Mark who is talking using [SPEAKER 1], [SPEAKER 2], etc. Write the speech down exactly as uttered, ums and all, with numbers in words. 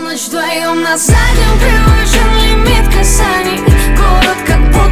[SPEAKER 1] ночь вдвоем на заднем превышен лимит касаний. Город как будто